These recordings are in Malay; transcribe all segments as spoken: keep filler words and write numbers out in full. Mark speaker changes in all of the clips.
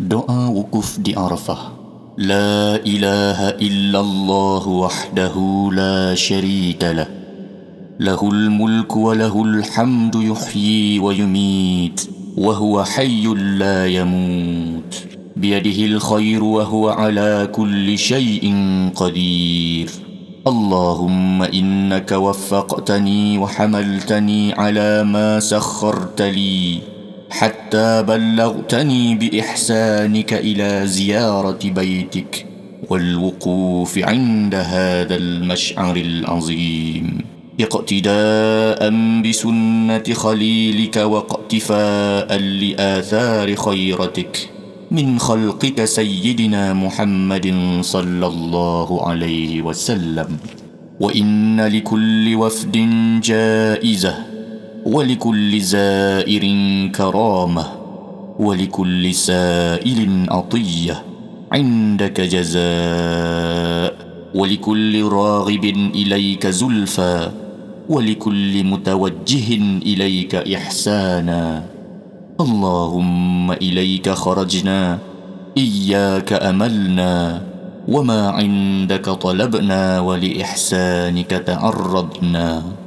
Speaker 1: Doa wukuf di Arafah. La ilaha illallah wahdahu la syarika lah. Lahul mulku wa lahul hamdu yuhyi wa yumit. Wa huwa hayyul la yamut. Biyadihil khairu wa huwa ala kulli syai'in qadir. Allahumma innaka waffaqtani wa hamaltani ala ma sakharta li. حتى بلغتني بإحسانك إلى زيارة بيتك والوقوف عند هذا المشعر العظيم اقتداء بسنة خليلك واقتفاء لآثار خيرتك من خلقك سيدنا محمد صلى الله عليه وسلم. وإن لكل وفد جائزة، ولكل زائر كرامة، ولكل سائل عطية عندك جزاء، ولكل راغب إليك زلفى، ولكل متوجه إليك إحسانا. اللهم إليك خرجنا، إياك أملنا، وما عندك طلبنا، ولإحسانك تعرضنا،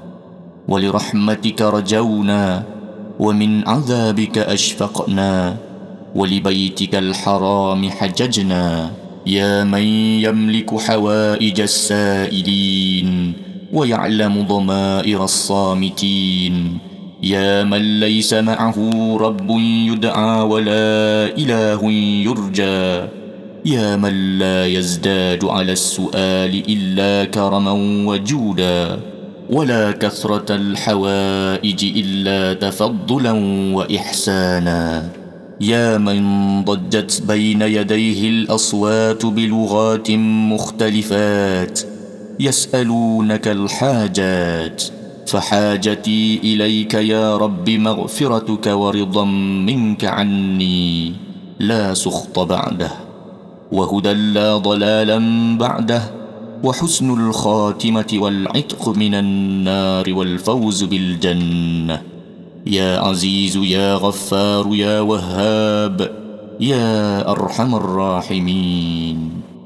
Speaker 1: ولرحمتك رجونا، ومن عذابك أشفقنا، ولبيتك الحرام حججنا. يا من يملك حوائج السائلين ويعلم ضمائر الصامتين، يا من ليس معه رب يدعى ولا إله يرجى، يا من لا يزداد على السؤال إلا كرما وجودا، ولا كثرة الحوائج إلا تفضلا وإحسانا. يا من ضجت بين يديه الأصوات بلغات مختلفات يسألونك الحاجات، فحاجتي إليك يا رب مغفرتك ورضا منك عني لا سخط بعده، وهدى لا ضلالا بعده، وحسن الخاتمة والعتق من النار والفوز بالجنة. يا عزيز يا غفار يا وهاب يا أرحم الراحمين.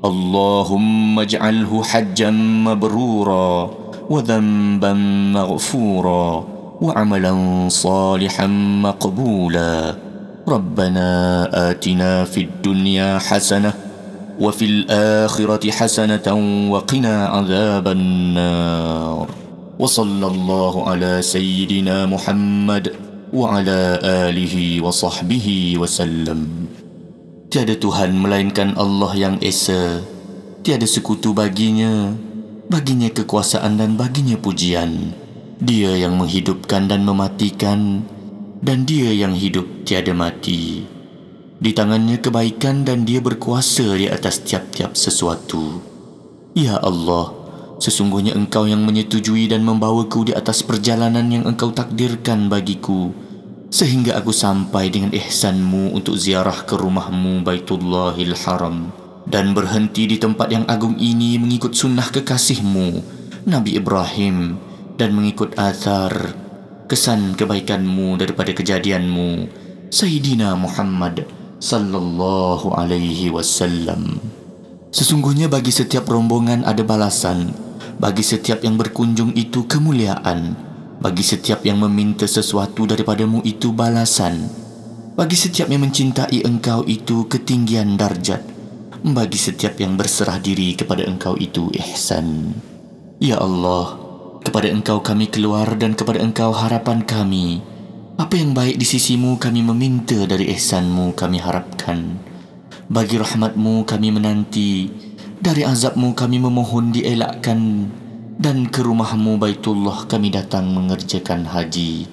Speaker 1: اللهم اجعله حجا مبرورا، وذنبا مغفورا، وعملا صالحا مقبولا. ربنا آتنا في الدنيا حسنة وفي الآخرة حسنة وقنا عذاب النار. وصلى الله على سيدنا محمد وعلى آله وصحبه وسلم. Tiada Tuhan melainkan Allah yang Esa, tiada sekutu baginya, baginya kekuasaan dan baginya pujian. Dia yang menghidupkan dan mematikan, dan Dia yang hidup tiada mati. Di tangannya kebaikan dan Dia berkuasa di atas tiap-tiap sesuatu. Ya Allah, sesungguhnya Engkau yang menyetujui dan membawaku di atas perjalanan yang Engkau takdirkan bagiku, sehingga aku sampai dengan ihsan-Mu untuk ziarah ke rumah-Mu Baitullahil Haram, dan berhenti di tempat yang agung ini mengikut sunnah kekasih-Mu Nabi Ibrahim, dan mengikut athar kesan kebaikan-Mu daripada kejadian-Mu Sayyidina Muhammad sallallahu alaihi wasallam. Sesungguhnya bagi setiap rombongan ada balasan, bagi setiap yang berkunjung itu kemuliaan, bagi setiap yang meminta sesuatu daripada-Mu itu balasan, bagi setiap yang mencintai Engkau itu ketinggian darjat, bagi setiap yang berserah diri kepada Engkau itu ihsan. Ya Allah, kepada Engkau kami keluar dan kepada Engkau harapan kami. Apa yang baik di sisi-Mu kami meminta, dari ihsan-Mu kami harapkan. Bagi rahmat-Mu kami menanti, dari azab-Mu kami memohon dielakkan, dan ke rumah-Mu Baitullah kami datang mengerjakan haji.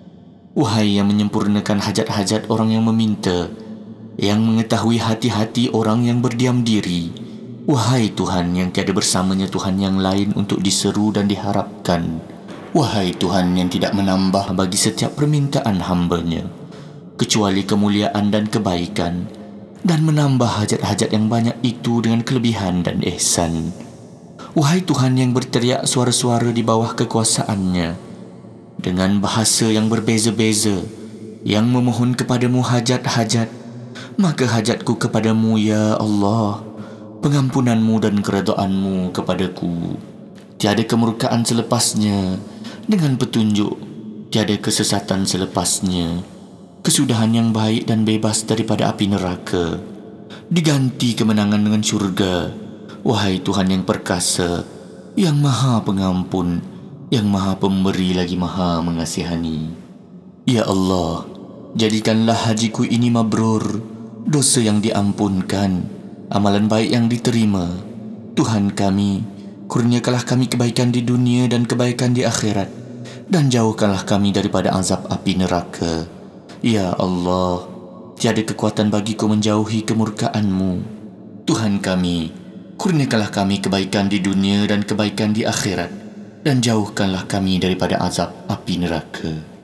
Speaker 1: Wahai yang menyempurnakan hajat-hajat orang yang meminta, yang mengetahui hati-hati orang yang berdiam diri, wahai Tuhan yang tiada bersamanya Tuhan yang lain untuk diseru dan diharapkan, wahai Tuhan yang tidak menambah bagi setiap permintaan hamba-Nya kecuali kemuliaan dan kebaikan, dan menambah hajat-hajat yang banyak itu dengan kelebihan dan ihsan. Wahai Tuhan yang berteriak suara-suara di bawah kekuasaan-Nya dengan bahasa yang berbeza-beza, yang memohon kepadamu hajat-hajat, maka hajatku kepadamu ya Allah, pengampunanmu dan keredaanmu kepadaku. Tiada kemurkaan selepasnya, dengan petunjuk tiada kesesatan selepasnya. Kesudahan yang baik dan bebas daripada api neraka, diganti kemenangan dengan syurga. Wahai Tuhan yang perkasa, yang maha pengampun, yang maha pemberi lagi maha mengasihani. Ya Allah, jadikanlah hajiku ini mabrur, dosa yang diampunkan, amalan baik yang diterima. Tuhan kami, kurniakanlah kami kebaikan di dunia dan kebaikan di akhirat, dan jauhkanlah kami daripada azab api neraka. Ya Allah, tiada kekuatan bagiku menjauhi kemurkaan-Mu. Tuhan kami, kurniakanlah kami kebaikan di dunia dan kebaikan di akhirat, dan jauhkanlah kami daripada azab api neraka.